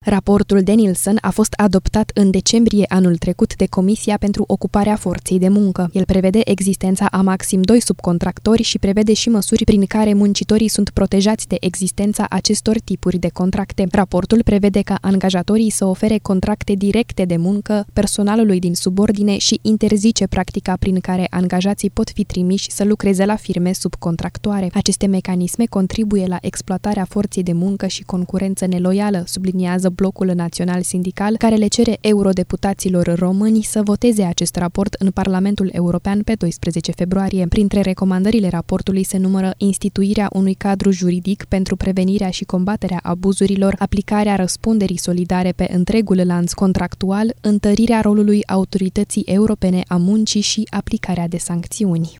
Raportul Danielson a fost adoptat în decembrie anul trecut de Comisia pentru Ocuparea Forței de Muncă. El prevede existența a maxim 2 subcontractori și prevede și măsuri prin care muncitorii sunt protejați de existența acestor tipuri de contracte. Raportul prevede ca angajatorii să ofere contracte directe de muncă personalului din subordine și interzice practica prin care angajații pot fi trimiși să lucreze la firme subcontractoare. Aceste mecanisme contribuie la exploatarea forței de muncă și concurență neloială, subliniază Blocul Național Sindical, care le cere eurodeputaților români să voteze acest raport în Parlamentul European pe 12 februarie. Printre recomandările raportului se numără instituirea unui cadru juridic pentru prevenirea și combaterea abuzurilor, aplicarea răspunderii solidare pe întregul lanț contractual, întărirea rolului Autorității Europene a Muncii și aplicarea de sancțiuni.